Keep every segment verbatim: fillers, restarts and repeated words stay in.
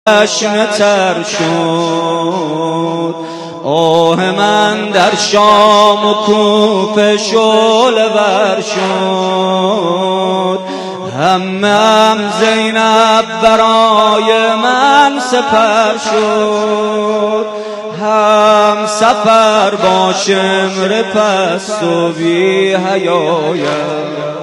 چشم تر شد، آه من در شام و کوفه شعله ور شد. همم زینب برای من سپر شد، هم سفر با شمر پست و بی حیایم،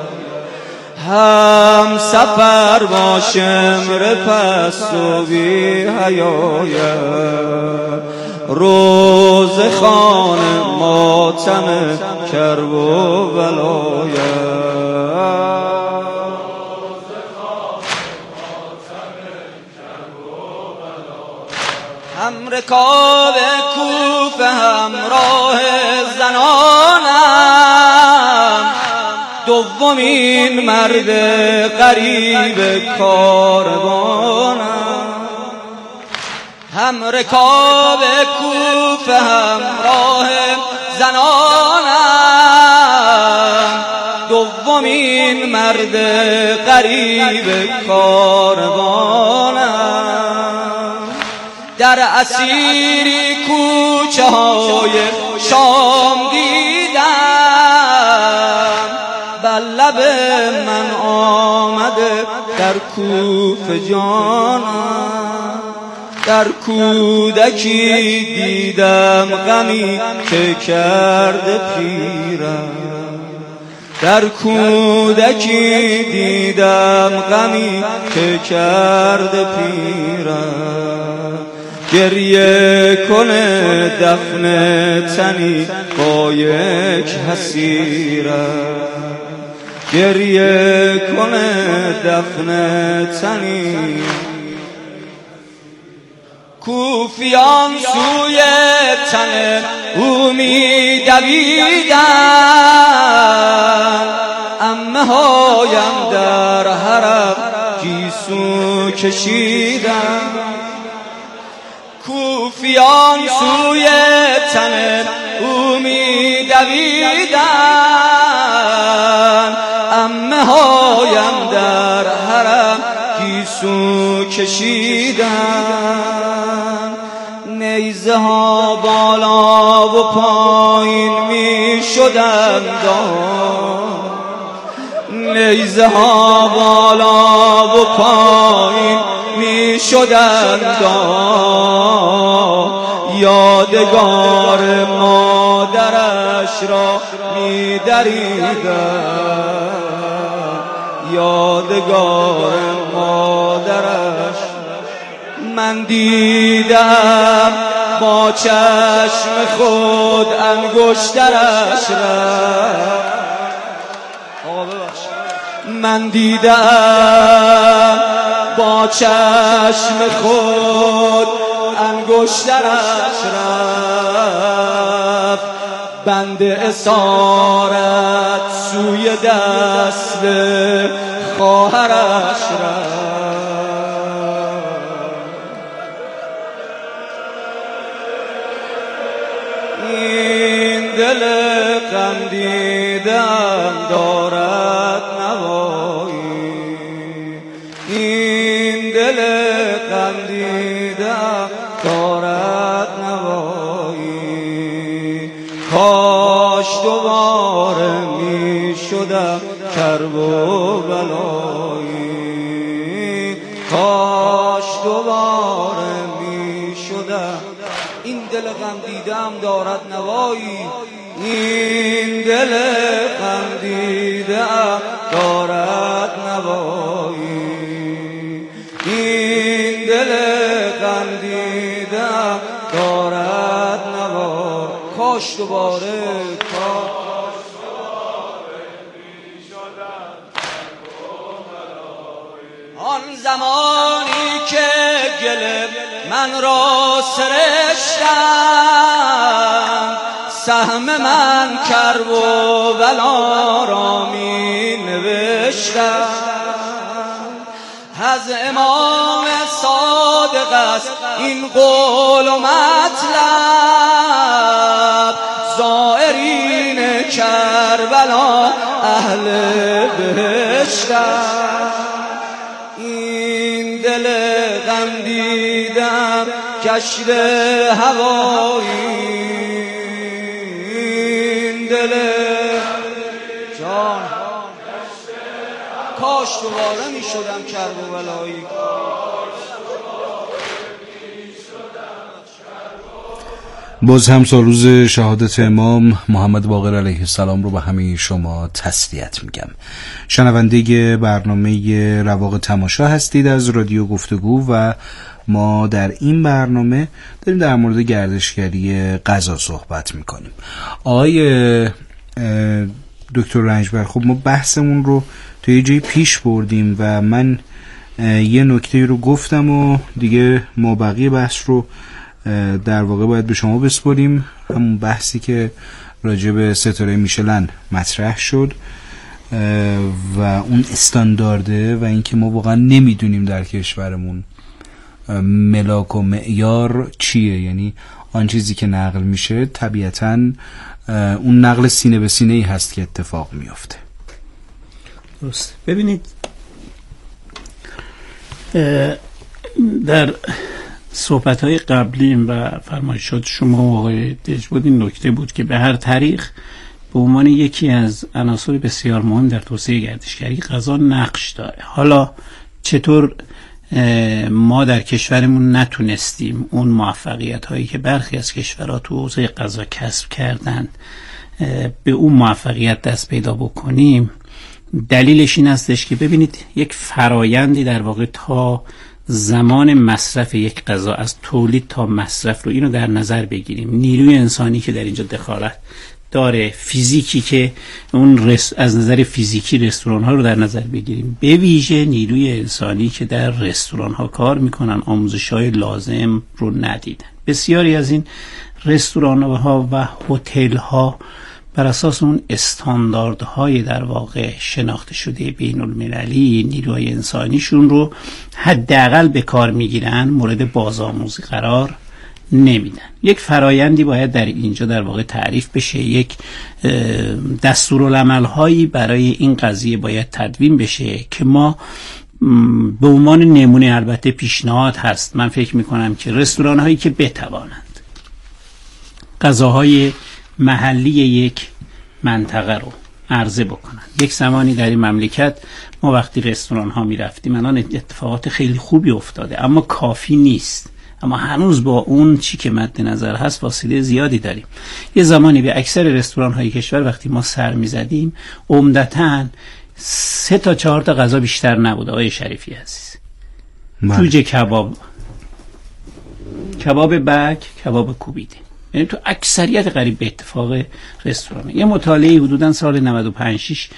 هم سفر با شمر پست و بی حیایم. روز خان ماتم کرب و بلایم، هم رکاب کوفه همراه زنانم، دومین مرد غریب کاروانم. هم رکاب کوفه همراه زنانم، دومین مرد غریب کاروانم. در اسیری کوچه های شام دیدم، بر لب من آمده در کوفه جانم. در کودکی دیدم غمی که کرده پیرم، در کودکی دیدم غمی که کرده پیرم. گریه کنه دفن تنی با یک حسیرم، گریه کنه دفن تنی. کوفیان سوی تن او می دویدن، عمه هایم در حرم گیسو کشیدن. کوفیان سوی تن او می دویدن، عمه هایم در حرم گیسو کشیدن. نیزه ها بالا و پایین می شدند، نیزه ها بالا و پایین می شدند. یادگار مادرش را می دریدند، یادگار مادرش. من دیدم با چشم خود انگشترش رفت، من دیدم با چشم خود انگشترش رفت. بند اسارت سوی دست خواهرش رفت. این دل غم دیدم دارد نوایی، این دل غم دیدم دارد نوایی. کاش دوباره می شدم کرب و بلایی، کاش دوباره می شدم. این دل غم دیدم دارد نوایی، این دل غم دیدم دارد نوایی، این دل غم دیدم دارد نوایی. کاش دوباره کاش دوباره می شدم کرب و بلایی. آن زمانی که گل من را سرشتم، سهم من کرب و بلا را می نوشتم. از امام صادق است این قول و مطلب، زائرین کربلا اهل بهشتم. این دل غم گردیدم کشت هوایی دل جان کاش دوباره می شدم کرب و بلایی. باز هم سالروز شهادت امام محمد باقر علیه السلام رو به همه شما تسلیت میگم. شنونده برنامه رواق تماشا هستید از رادیو گفتگو و ما در این برنامه داریم در مورد گردشگری غذا صحبت میکنیم. آقای دکتر رنجبر، خب ما بحثمون رو توی یه جایی پیش بردیم و من یه نکته رو گفتم و دیگه ما بقیه بحث رو در واقع باید به شما بسپاریم. همون بحثی که راجع به ستاره میشلن مطرح شد و اون استاندارده و اینکه ما واقعا نمیدونیم در کشورمون ملاک و معیار چیه، یعنی آن چیزی که نقل میشه طبیعتاً اون نقل سینه به سینه ای هست که اتفاق میفته. درست. ببینید در صحبت‌های قبلی و فرمایشات شما و آقای دژبود این نکته بود که به هر طریق به عنوان یکی از عناصر بسیار مهم در توسعه گردشگری غذا نقش داره. حالا چطور ما در کشورمون نتونستیم اون موفقیت هایی که برخی از کشورها تو حوزه غذا کسب کردند به اون موفقیت دست پیدا بکنیم، دلیلش این هستش که ببینید یک فرایندی در واقع تا زمان مصرف یک غذا، از تولید تا مصرف رو اینو در نظر بگیریم. نیروی انسانی که در اینجا دخالت داره، فیزیکی که اون رس... از نظر فیزیکی رستوران ها رو در نظر بگیریم، به ویژه نیروی انسانی که در رستوران ها کار میکنن آموزش های لازم رو ندیدن. بسیاری از این رستوران ها و هتل ها بر اساس اون استانداردهای در واقع شناخته شده بین المللی نیروی انسانیشون رو حداقل به کار میگیرن، مورد بازآموزی قرار نمیدن. یک فرایندی باید در اینجا در واقع تعریف بشه، یک دستورالعمل هایی برای این قضیه باید تدوین بشه که ما به عنوان نمونه، البته پیشنهاد هست، من فکر میکنم که رستوران هایی که بتوانند غذاهای محلی یک منطقه رو عرضه بکنن. یک زمانی در این مملکت ما وقتی رستوران ها می رفتیم الان اتفاقات خیلی خوبی افتاده، اما کافی نیست. اما هنوز با اون چی که مد نظر هست فاصله زیادی داریم. یه زمانی به اکثر رستوران های کشور وقتی ما سر می زدیم عمدتاً سه تا چهار تا غذا بیشتر نبود. آقای شریفی عزیز، جوجه کباب، کباب بک، کباب کوبیده، یعنی تو اکثریت قریب به اتفاق رستوران. یه مطالعه حدوداً سال نود و پنج شش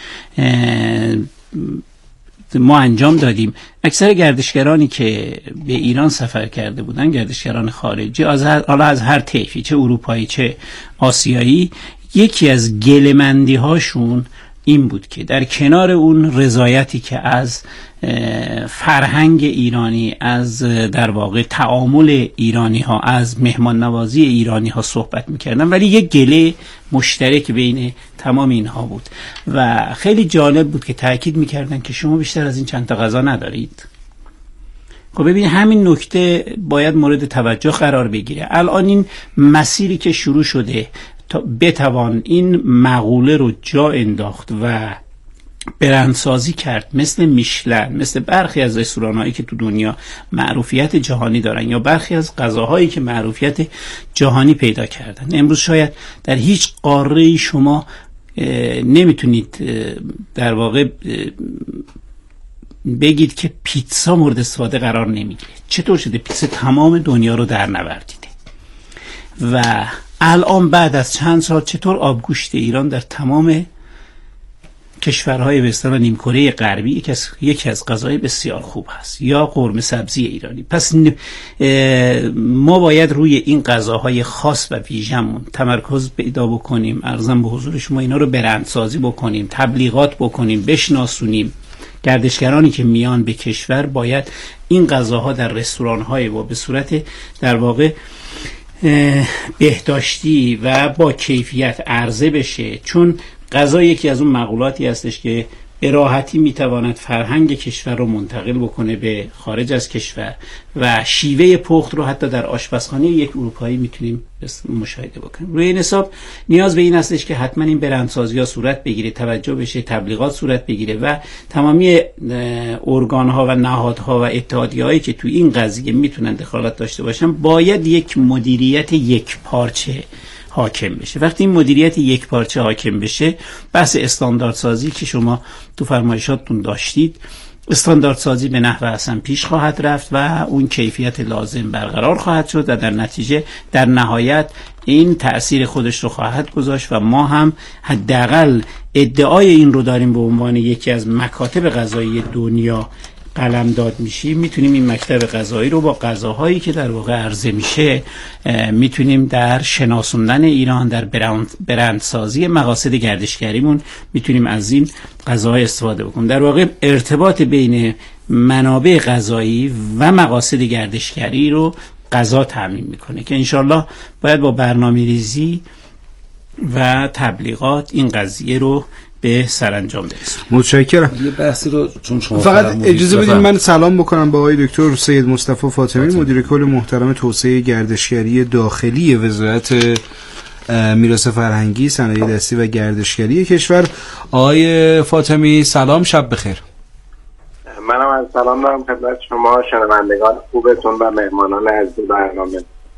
ما انجام دادیم. اکثر گردشگرانی که به ایران سفر کرده بودن، گردشگران خارجی، از هر حالا از هر طیفی، چه اروپایی چه آسیایی، یکی از گله‌مندی هاشون این بود که در کنار اون رضایتی که از فرهنگ ایرانی، از در واقع تعامل ایرانی ها، از مهمان نوازی ایرانی ها صحبت میکردن، ولی یک گله مشترک بین تمام اینها بود و خیلی جالب بود که تاکید میکردن که شما بیشتر از این چند تا غذا ندارید. خب ببین همین نکته باید مورد توجه قرار بگیره. الان این مسیری که شروع شده تا بتوان این مقوله رو جا انداخت و برندسازی کرد، مثل میشلن، مثل برخی از رستوران‌هایی که تو دنیا معروفیت جهانی دارن یا برخی از غذاهایی که معروفیت جهانی پیدا کردن. امروز شاید در هیچ قاره‌ای شما نمیتونید در واقع بگید که پیتزا مورد استفاده قرار نمیگیره. چطور شده پیتزا تمام دنیا رو در نوردیده و الان بعد از چند سال چطور آبگوشت ایران در تمام کشورهای به اصطلاح نیمکره غربی یکی از یکی از غذای بسیار خوب هست، یا قرمه سبزی ایرانی. پس ما باید روی این غذاهای خاص و ویژه‌مون تمرکز پیدا بکنیم. عرضم به حضور شما اینا رو برندسازی بکنیم، تبلیغات بکنیم، بشناسونیم. گردشگرانی که میان به کشور باید این غذاها در رستوران‌های و به صورت در واقع بهداشتی و با کیفیت عرضه بشه، چون غذا یکی از اون مقولاتی هستش که به راحتی میتواند فرهنگ کشور رو منتقل بکنه به خارج از کشور و شیوه پخت رو حتی در آشپزخانه یک اروپایی میتونیم مشاهده بکنیم. روی این حساب نیاز به این هستش که حتما این برندسازی ها صورت بگیره، توجه بشه، تبلیغات صورت بگیره و تمامی ارگان ها و نهادها و اتحادیه هایی که توی این قضیه میتونن دخالت داشته باشن باید یک مدیریت یک پارچه حاکم بشه. وقتی این مدیریت یک پارچه حاکم بشه، بحث استانداردسازی که شما تو فرمایشاتتون داشتید، استانداردسازی به نحو اصلا پیش خواهد رفت و اون کیفیت لازم برقرار خواهد شد و در نتیجه در نهایت این تأثیر خودش رو خواهد گذاشت و ما هم حداقل ادعای این رو داریم به عنوان یکی از مکاتب غذایی دنیا قلمداد میشیم. میتونیم این مکتب غذایی رو با غذاهایی که در واقع عرضه میشه میتونیم در شناسوندن ایران، در برند برندسازی مقاصد گردشگریمون میتونیم از این غذاها استفاده بکنیم. در واقع ارتباط بین منابع غذایی و مقاصد گردشگری رو غذا تامین میکنه که انشالله باید با برنامه‌ریزی و تبلیغات این قضیه رو به سرانجام برسونیم. متشکرم. یه بحثی رو چون شما فقط اجازه بدید من سلام بکنم به آقای دکتر سید مصطفی فاطمی، مدیر کل محترم توسعه گردشگری داخلی وزارت میراث فرهنگی، صنایع دستی و گردشگری کشور. آقای فاطمی سلام، شب بخیر. منم از سلام دارم خدمت شما شنوندگان خوبتون و مهمانان عزیز برنامه.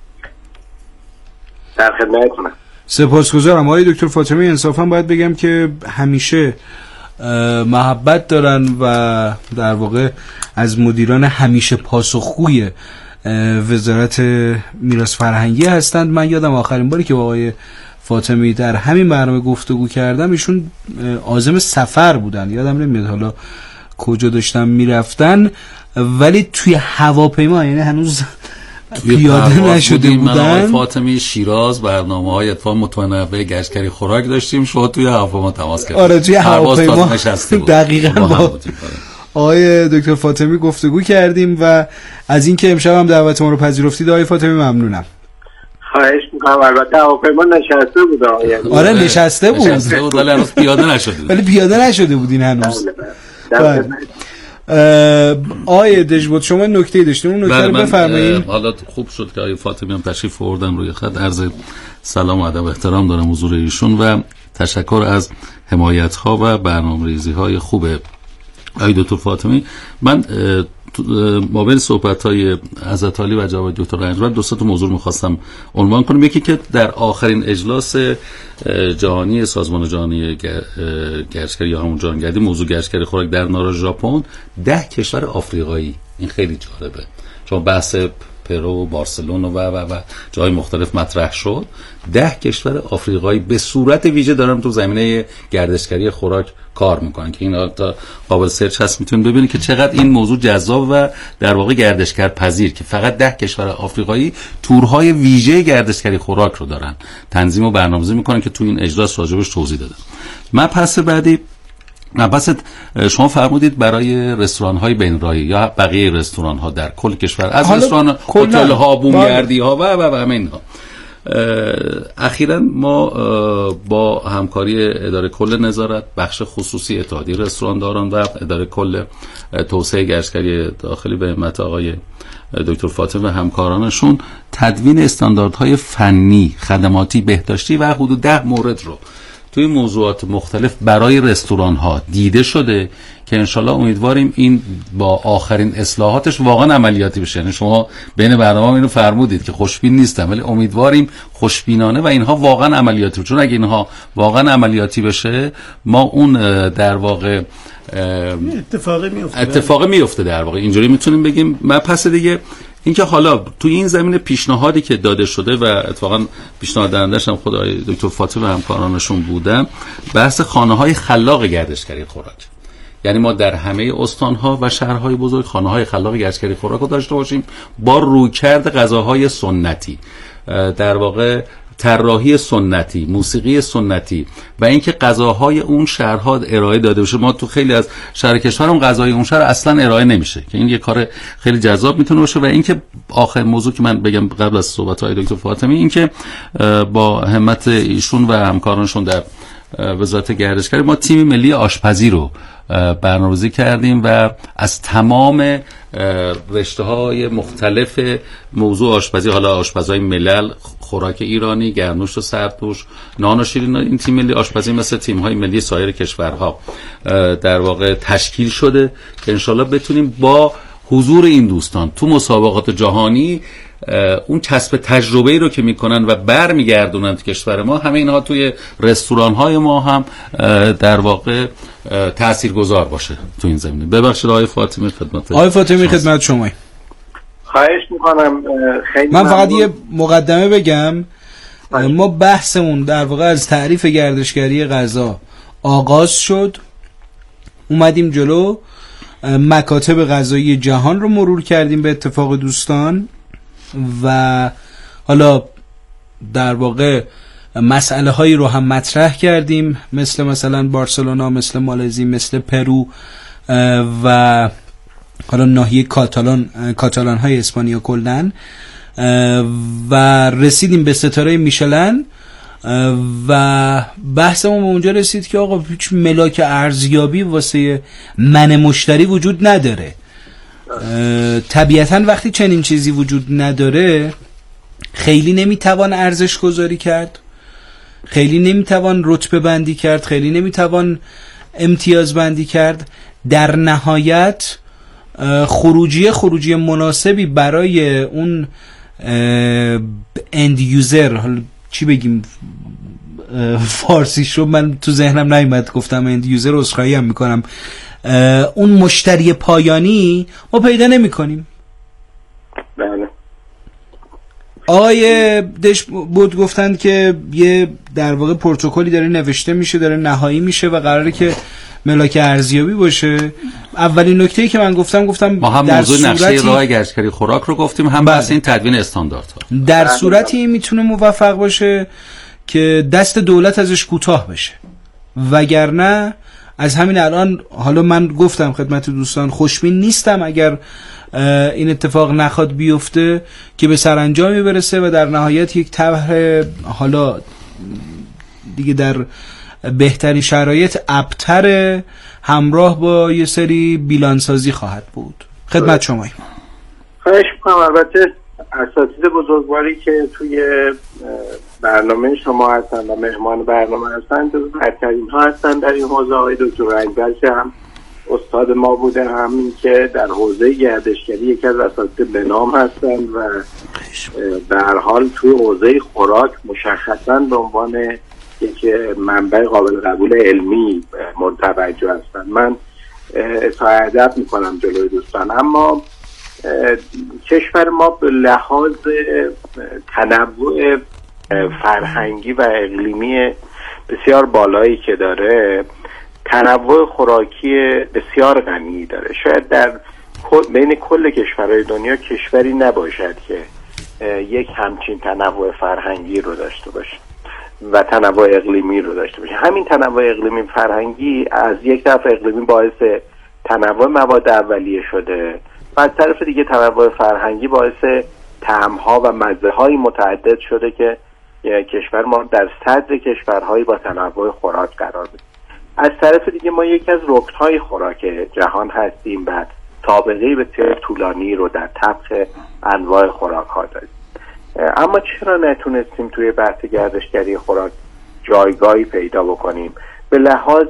در خدمتتونم. سپاسگزارم. آقای دکتر فاطمی انصافا باید بگم که همیشه محبت دارن و در واقع از مدیران همیشه پاسخگوی وزارت میراث فرهنگی هستند. من یادم آخرین باری که با آقای فاطمی در همین برنامه گفتگو کردم ایشون عازم سفر بودن، یادم نمیاد حالا کجا داشتن میرفتن، ولی توی هواپیما، یعنی هنوز پیاده نشده بودن. من آقای فاطمی شیراز برنامه‌های اتفاق متنوع گشتگری خوراک داشتیم، شما توی هواپیما تماس گرفتید. آره توی هواپیما دقیقاً با آقای دکتر فاطمی گفتگو کردیم و از اینکه امشب هم دعوت ما رو پذیرفتید آقای فاطمی ممنونم. خواهش می‌کنم. البته هواپیما نشسته بود. آره نشسته بود. نشسته بود ولی هنوز پیاده نشده بود. ولی پیاده نشده بودین هنوز. آقای دژبود شما نکته داشتین، اون نکته رو بفرمایید. حالا خوب شد که آقای فاطمی هم تشریف آوردن روی خط. عرض سلام و ادب و احترام دارم حضور ایشون و تشکر از حمایت‌ها و برنامه‌ریزی‌های خوب آقای دکتر فاطمی. من ما بین صحبت‌های حضرت علی و جناب دکتر رنجبر دو سه تا موضوع می‌خواستم عنوان کنم. یکی که در آخرین اجلاس جهانی سازمان جهانی گردشگری یا همون جهانگردی موضوع گردشگری خوراک در نارا ژاپن، ده کشور آفریقایی، این خیلی جالبه چون بحث پرو، بارسلون و و و جای مختلف مطرح شد. ده کشور آفریقایی به صورت ویژه دارن تو زمینه گردشگری خوراک کار میکنن که این تا قابل سرچ هست، میتونید ببینید که چقدر این موضوع جذاب و در واقع گردشگر پذیر که فقط ده کشور آفریقایی تورهای ویژه گردشگری خوراک رو دارن تنظیم و برنامه‌ریزی میکنن که تو این اجلاس راجبش توضیح دادم. من پس بعدی پس شما فرمودید برای رستوران های بین‌راهی یا بقیه رستوران ها در کل کشور، از رستوران هتل ها، بومگردی ها و و همه اینها. اخیراً ما با همکاری اداره کل نظارت، بخش خصوصی اتحادیه رستورانداران و اداره کل توسعه گردشگری داخلی به همت آقای دکتر فاطمی و همکارانشون تدوین استانداردهای فنی، خدماتی، بهداشتی و حدود ده مورد رو توی موضوعات مختلف برای رستوران ها دیده شده که انشالله امیدواریم این با آخرین اصلاحاتش واقعا عملیاتی بشه. یعنی شما بین برنامه اینو فرمودید که خوشبین نیستم، ولی امیدواریم خوشبینانه و اینها واقعا عملیاتی بشه، چون اگه اینها واقعا عملیاتی بشه ما اون در واقع اتفاقی میفته اتفاقی میفته در واقع اینجوری میتونیم بگیم. من پس دیگه اینکه حالا تو این زمینه پیشنهادی که داده شده و اتفاقا پیشنهاد دهندش هم خود آقای دکتر فاطمی و همکارانشون بودن، بحث خانه‌های خلاق گردشگری خوراک. یعنی ما در همه استان‌ها و شهرهای بزرگ خانه‌های خلاق گردشگری خوراک رو داشته باشیم با رویکرد غذاهای سنتی، در واقع طراحی سنتی، موسیقی سنتی و اینکه غذاهای اون شهرها ارائه داده بشه. ما تو خیلی از شهر کشورم غذای اون شهر اصلا ارائه نمیشه که این یه کار خیلی جذاب میتونه باشه. و اینکه آخر موضوع که من بگم قبل از صحبت‌های دکتر فاطمی، اینکه با همت ایشون و همکارانشون در وزارت گردشگری ما تیم ملی آشپزی رو برنامه‌ریزی کردیم و از تمام رشته های مختلف موضوع آشپزی، حالا آشپزهای ملل، خوراک ایرانی، گرمنوشت و سردنوش، نان و شیرین، این تیم ملی آشپزی مثل تیم های ملی سایر کشورها در واقع تشکیل شده که انشالله بتونیم با حضور این دوستان تو مسابقات جهانی اون کسب تجربه‌ای رو که میکنن و برمیگردونن تو کشور ما، همه اینها توی رستوران‌های ما هم در واقع تاثیرگذار باشه تو این زمینه. ببخشید آقای فاطمی، خدمت آقای فاطمی خدمت شما. خواهش میکنم. خیلی من فقط یه مقدمه بگم. ما بحثمون در واقع از تعریف گردشگری غذا آغاز شد، اومدیم جلو، مکاتب غذایی جهان رو مرور کردیم به اتفاق دوستان و حالا در واقع مسئله هایی رو هم مطرح کردیم، مثل مثلا بارسلونا، مثل مالزی، مثل پرو و حالا ناحیه کاتالان کاتالان های اسپانیا کلن، و رسیدیم به ستاره میشلن و بحثمون به اونجا رسید که آقا هیچ ملاک ارزیابی واسه من مشتری وجود نداره. طبیعتاً وقتی چنین چیزی وجود نداره خیلی نمیتوان ارزش گذاری کرد، خیلی نمیتوان رتبه بندی کرد، خیلی نمیتوان امتیاز بندی کرد. در نهایت خروجی خروجی مناسبی برای اون اند یوزر، حالا چی بگیم فارسی شو من تو ذهنم نیومد، گفتم اند یوزر، عذرخواهی هم میکنم، اون مشتری پایانی ما پیدا نمی کنیم. بله. آقای دش بود گفتند که یه در واقع پروتکلی داره نوشته میشه، داره نهایی میشه و قراره که ملاک ارزیابی باشه. اولین نکته‌ای که من گفتم گفتم ما هم موضوع نقشه راه گردشگری خوراک رو گفتیم، هم بحث این تدوین استانداردها. در صورتی میتونه موفق باشه که دست دولت ازش کوتاه بشه، وگرنه از همین الان، حالا من گفتم خدمت دوستان خوشبین نیستم اگر این اتفاق نخواد بیفته که به سرانجامی برسه و در نهایت یک طرح حالا دیگه در بهترین شرایط ابتر همراه با یه سری بیلانسازی خواهد بود. خدمت شما. خواهش میکنم. البته اساتید بزرگواری که توی برنامه شما هستن و مهمان برنامه هستن جز برترین ها هستن در این حوزه. های دکتر رنگبرچ هم استاد ما بوده، همین که در حوزه گردشگری یکی از اساتید به نام هستن و در حال توی حوزه خوراک مشخصا به عنوان یک منبع قابل قبول علمی متوجه هستن. من اظهار ادب میکنم جلوی دوستان، اما کشور ما به لحاظ تنوع فرهنگی و اقلیمی بسیار بالایی که داره، تنوع خوراکی بسیار غنی داره. شاید در بین کل کشورهای دنیا کشوری نباشد که یک همچین تنوع فرهنگی رو داشته باشه و تنوع اقلیمی رو داشته باشه. همین تنوع اقلیمی فرهنگی از یک طرف اقلیمی باعث تنوع مواد اولیه شده و از طرف دیگه تنوع فرهنگی باعث طعم‌ها و مزه‌های متعدد شده که کشور ما در صدر کشورهایی با تنوع خوراک قرار می‌گیره. از طرف دیگه ما یکی از رکن‌های خوراک جهان هستیم و سابقه بسیار طولانی رو در طبخ انواع خوراک‌ها داریم. اما چرا نتونستیم توی بحث گردشگری خوراک جایگاهی پیدا بکنیم؟ به لحاظ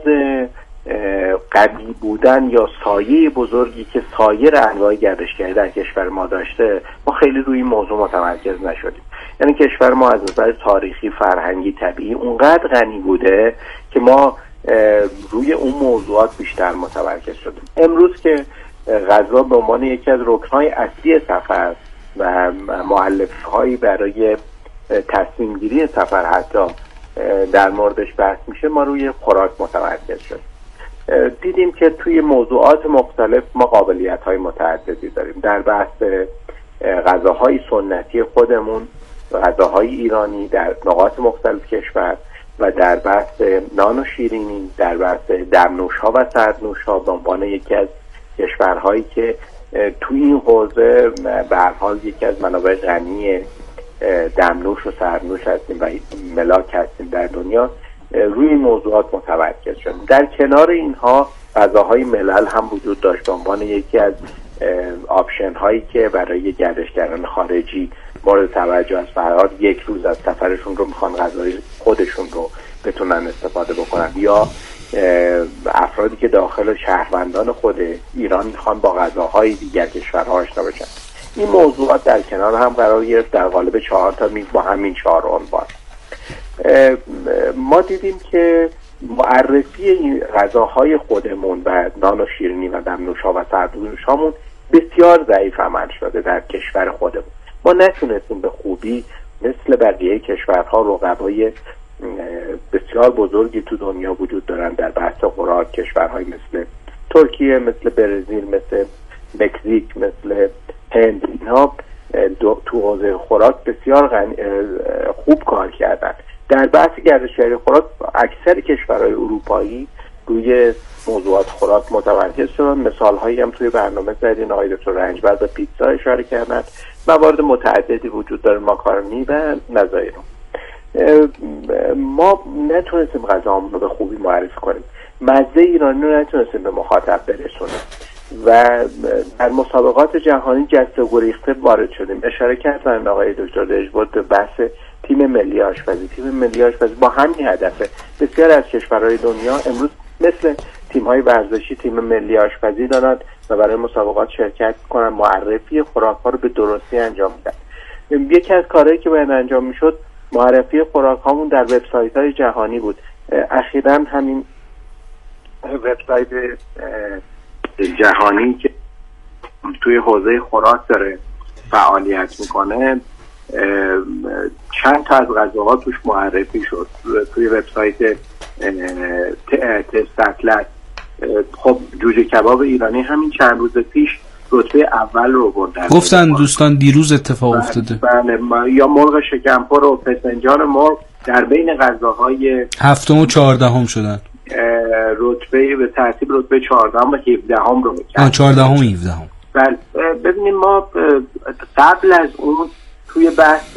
قوی بودن یا سایه بزرگی که سایر انواع گردشگری در کشور ما داشته، ما خیلی روی این موضوع متمرکز نشدیم. یعنی کشور ما از نظر تاریخی، فرهنگی، طبیعی اونقدر غنی بوده که ما روی اون موضوعات بیشتر متمرکز شدیم. امروز که غذا به عنوان یکی از رکن‌های اصلی سفر و مؤلفه‌هایی برای تصمیم گیری سفر حتی در موردش بحث میشه، ما روی خوراک متمرکز شد. دیدیم که توی موضوعات مختلف ما قابلیت‌های متعددی داریم. در بحث غذاهای سنتی خودمون، غذاهای ایرانی در نقاط مختلف کشور و در بحث نان و شیرینی، در بحث دمنوش‌ها و سردنوش‌ها به عنوان یکی از کشورهایی که توی این حوزه به هر حال یکی از منابع غنی دمنوش و سردنوش هستیم و ملاک هستیم در دنیا، روی این موضوعات متمرکز شدیم. در کنار اینها غذاهای ملل هم وجود داشت به عنوان یکی از آپشن هایی که برای گردشگران خارجی مورد توجه است. فرار یک روز از سفرشون رو میخوان غذای خودشون رو بتونن استفاده بکنن، یا افرادی که داخل شهروندان خود ایران میخوان با غذاهای دیگر کشورها آشنا بشن. این موضوعات در کنار هم قرار گرفت در قالب چهار تا میز با همین چهار عنوان. ما دیدیم که معرفی غذاهای خودمون و نان و شیرینی و دمنوش‌ها و سردنوش‌هامون بسیار ضعیف عمل شده در کشور خودمون. ما نتونستیم به خوبی مثل بقیه کشورها رقبای بسیار بزرگی تو دنیا وجود دارن در بحث خوراک، کشورهای مثل ترکیه، مثل برزیل، مثل مکزیک، مثل هند، اینها تو حوزه خوراک بسیار غن... خوب کار کردن. در بحث گردشگری خوراک اکثر کشورهای اروپایی روی موضوعات خوراک متمرکز شدن. مثال هایی هم توی برنامه زدین، آقای دکتر رنجبر به پیتزا اشاره کردن، موارد متعددی وجود داره، ماکارونی و نظایر. ما نتونستیم غذامون رو به خوبی معرفی کنیم، مزه ایرانی رو نتونستیم به مخاطب برسونیم و در مسابقات جهانی جسته و گریخته وارد شدیم. اشاره کردن آقای دکتر دژبود به بحث تیم ملی آشپزی. تیم ملی آشپزی با همین هدفه. بسیار از کشورهای دنیا امروز مثل تیم‌های ورزشی تیم ملی آشپزی دارند و برای مسابقات شرکت کنن، معرفی خوراک‌ها رو به درستی انجام میدن. یکی از کارهایی که باید انجام میشد معرفی خوراک‌هامون در وبسایت‌های جهانی بود. اخیراً همین وبسایت جهانی که توی حوزه خوراک داره فعالیت میکنه چند تا از غذاها توش معرفی شد توی وبسایت تست اطلس. خب جوجه کباب ایرانی همین چند روز پیش رتبه اول رو بردن. گفتن دوستان دیروز اتفاق افتاده. بله، یا مرغ شکمپر و فسنجان مرغ در بین غذاهای هفتم و چهاردهم شدن. رتبه به ترتیب رتبه چهاردهم و هفدهم رو میکنن. چهاردهم و هفدهم. بله، ببینیم ما قبل از اون توی بحث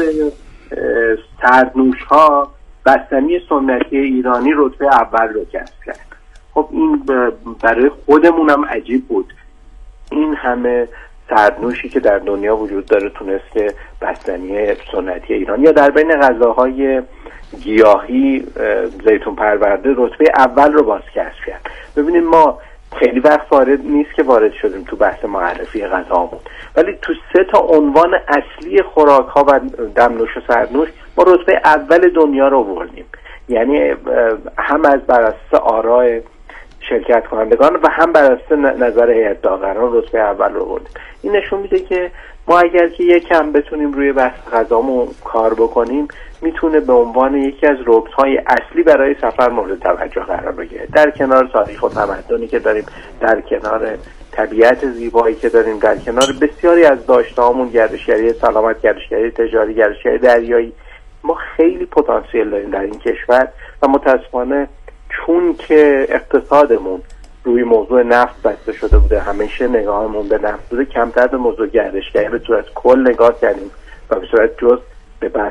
سردنوش ها بستنی سنتی ایرانی رتبه اول رو کسب کرد. خب این برای خودمون هم عجیب بود، این همه سردنوشی که در دنیا وجود داره تونسته بستنی سنتی ایران یا در بین غذاهای گیاهی زیتون پرورده رتبه اول رو باز کسب کرد. ببینید ما خیلی وقت وارد نیست که وارد شدیم تو بحث معرفی غذامون، ولی تو سه تا عنوان اصلی خوراک ها و دمنوش و سردنوش ما رتبه اول دنیا رو آوردیم. یعنی هم از بر اساس آراء شرکت کنندگان و هم بر اساس نظر هیئت داوران رتبه اول رو آوردیم. این نشون میده که ما اگر که یکم بتونیم روی بحث غذامون کار بکنیم میتونه به عنوان یکی از رکن‌های اصلی برای سفر مورد توجه قرار بگیره. در کنار تاریخ و تمدنی که داریم، در کنار طبیعت زیبایی که داریم، در کنار بسیاری از داشته‌هامون، گردشگری سلامت، گردشگری تجاری، گردشگری دریایی، ما خیلی پتانسیل داریم در این کشور و متاسفانه چون که اقتصادمون روی موضوع نفت بسته شده بوده، همیشه نگاهمون به نفت بوده، کمتر به موضوع گردشگری به صورت کل نگاه کردیم و به صورت جز به بحث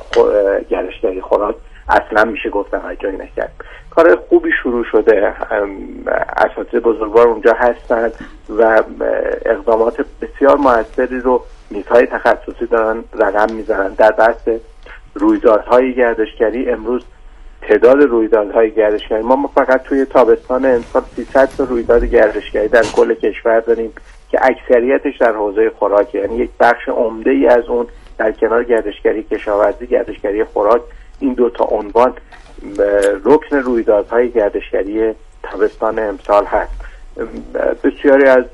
گردشگری خوراک اصلا میشه گفت توجهی نکردیم. کار خوبی شروع شده، اساتید بزرگوار اونجا هستن و اقدامات بسیار موثری رو میزهای تخصصی دارن رقم میزنن. در بحث رویدادهای گردشگری امروز تعداد رویدادهای گردشگری ما فقط توی تابستان امسال سیصد تا رویداد گردشگری در کل کشور داریم که اکثریتش در حوزه خوراک، یعنی یک بخش عمده ای از اون در کنار گردشگری کشاورزی، گردشگری خوراک، این دو تا عنوان رکن رویدادهای گردشگری تابستان امسال هست. بسیاری از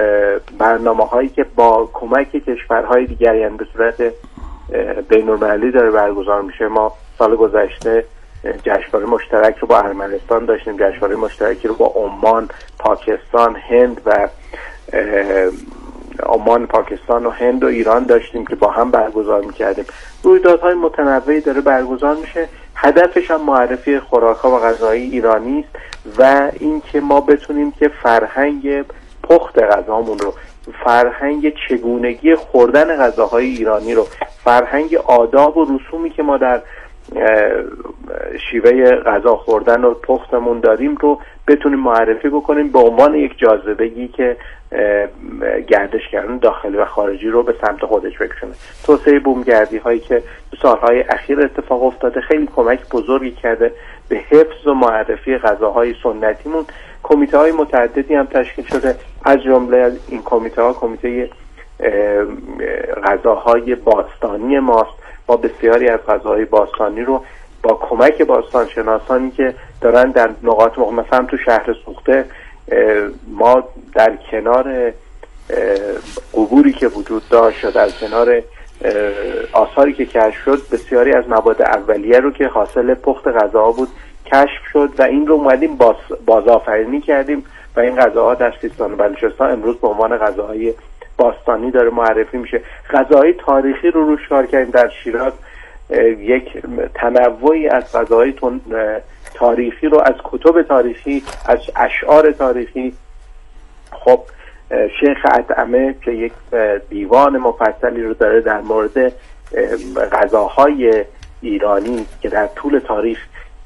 برنامه هایی که با کمک کشورهای دیگر یعنی به صورت بین‌المللی داره برگزار میشه. ما سال گذشته جشنواره مشترک رو با ارمنستان داشتیم، جشنواره مشترکی رو با عمان، پاکستان، هند و عمان، پاکستان و هند و ایران داشتیم که با هم برگزار میکردیم. رویدادهای متنوعی داره برگزار میشه. هدفش هم معرفی خوراک‌ها و غذایی ایرانی است و اینکه ما بتونیم که فرهنگ پخت غذامون رو، فرهنگ چگونگی خوردن غذاهای ایرانی رو، فرهنگ آداب و رسومی که ما در شیوه غذا خوردن و پختمون داریم رو بتونیم معرفی بکنیم به عنوان یک جاذبه‌ای که گردشگران داخلی و خارجی رو به سمت خودش بکشونه. توسعه بومگردی هایی که تو سالهای اخیر اتفاق افتاده خیلی کمک بزرگی کرده به حفظ و معرفی غذاهای سنتیمون. کمیته های متعددی هم تشکیل شده، از جمله این کمیته ها کمیته غذاهای باستانی ماست. ما بسیاری از غذاهای باستانی رو با کمک باستانشناسانی که دارن در نقاط مختلف، مثلا تو شهر سوخته ما در کنار قبوری که وجود داشت و در کنار آثاری که کشف شد بسیاری از مواد اولیه رو که حاصل پخت غذاها بود کشف شد و این رو اومدیم باز بازآفرینی کردیم و این غذاها در سیستان و بلوچستان امروز به عنوان غذاهای باستانی داره معرفی میشه. غذاهای تاریخی رو روش کار کردیم. در شیراز یک تنوعی از غذاهای تاریخی رو از کتب تاریخی، از اشعار تاریخی، خب شیخ اطعمه که یک دیوان مفصلی رو داره در مورد غذاهای ایرانی که در طول تاریخ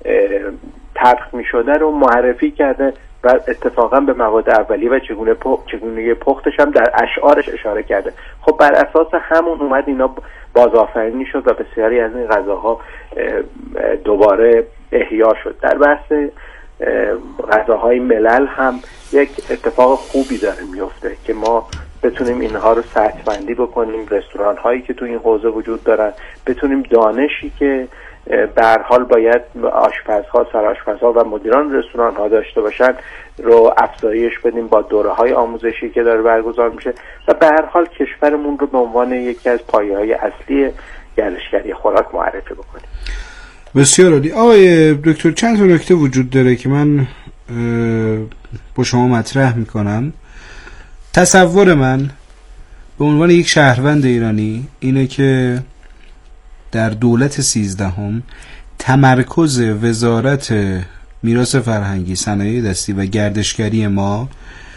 طبخ می شده رو معرفی کرده و اتفاقا به مواد اولیه و چگونه چگونه پختش هم در اشعارش اشاره کرده. خب بر اساس همون اومد اینا بازآفرینی شد و بسیاری از این غذاها دوباره احیا شد. در بحث غذاهای ملل هم یک اتفاق خوبی داره میفته که ما بتونیم اینها رو سطح بندی بکنیم. رستوران هایی که تو این حوزه وجود دارن بتونیم دانشی که به هر حال باید آشپزها، سرآشپزها و مدیران رستوران ها داشته باشن رو افزایش بدیم با دوره های آموزشی که داره برگزار میشه و به هر حال کشورمون رو به عنوان یکی از پایه‌های اصلی گردشگری خوراک معرفی بکنیم. بسیار عالی. آقای دکتر، چند تا نکته وجود داره که من با شما مطرح میکنم. تصور من به عنوان یک شهروند ایرانی اینه که در دولت سیزدهم تمرکز وزارت میراث فرهنگی، صنایع دستی و گردشگری ما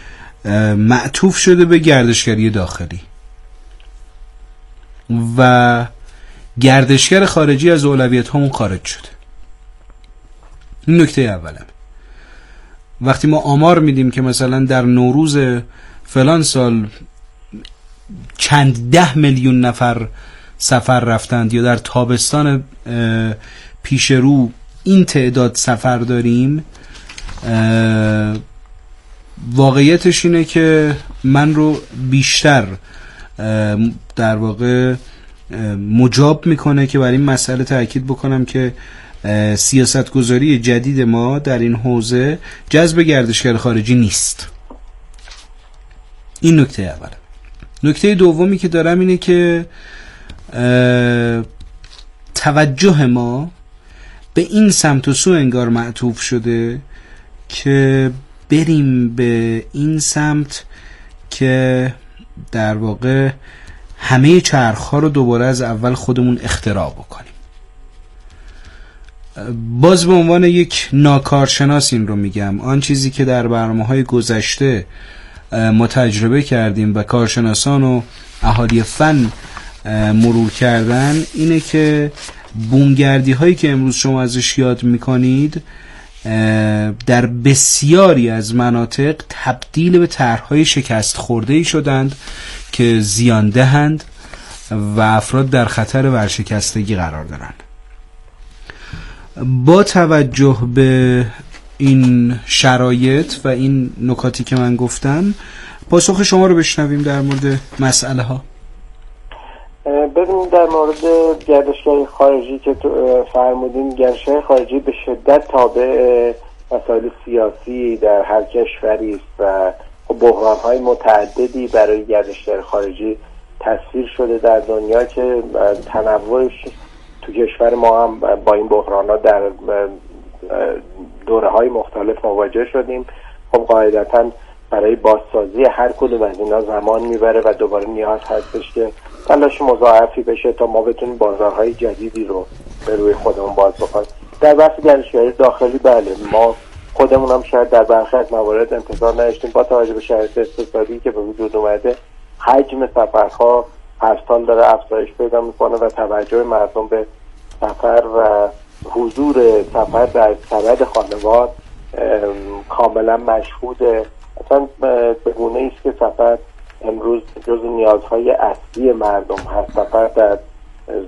معطوف شده به گردشگری داخلی و گردشگر خارجی از اولویت همون خارج شده. این نکته اولم. وقتی ما آمار میدیم که مثلا در نوروز فلان سال چند ده میلیون نفر سفر رفتند یا در تابستان پیش رو این تعداد سفر داریم، واقعیتش اینه که من رو بیشتر در واقع مجاب میکنه که برای این مسئله تأکید بکنم که سیاستگذاری جدید ما در این حوزه جذب گردشگر خارجی نیست. این نکته اوله. نکته دومی که دارم اینه که توجه ما به این سمت و سو انگار معطوف شده که بریم به این سمت که در واقع همه چرخ‌ها رو دوباره از اول خودمون اختراع بکنیم. باز به عنوان یک ناکارشناس این رو میگم، آن چیزی که در برنامه‌های گذشته ما تجربه کردیم و کارشناسان و اهالی فن مرور کردن اینه که بومگردی هایی که امروز شما ازش یاد میکنید در بسیاری از مناطق تبدیل به طرح‌های شکست خورده‌ای شدند که زیان دهند و افراد در خطر ورشکستگی قرار دارند. با توجه به این شرایط و این نکاتی که من گفتم پاسخ شما رو بشنویم در مورد مسئله ها. ببینید در مورد گردشگری خارجی که فرمودین، گردشگری خارجی به شدت تابع مسائل سیاسی در هر کشوری است و بحران‌های متعددی برای گردشگر خارجی تصویر شده در دنیا که تنوعش تو کشور ما هم با این بحران‌ها در دوره‌های مختلف مواجه شدیم. خب قاعدتاً برای بازسازی هر کدوم از اینا زمان میبره و دوباره نیاز هستش که تلاش مضاعفی بشه تا ما بتونیم بازارهای جدیدی رو به روی خودمون باز بکنیم. در بحث گردشگری داخلی بله، ما خودمون هم شاید در برخی از موارد انتظار نداشتیم با توجه به شرایط اقتصادی که به وجود اومده حجم سفرها هر سال داره افزایش پیدا میکنه و توجه مردم به سفر و حضور سفر در سبد خانوار کاملا مشهوده. اصلا به گونه ایست که سفر امروز جز نیازهای اصلی مردم هست. سفر در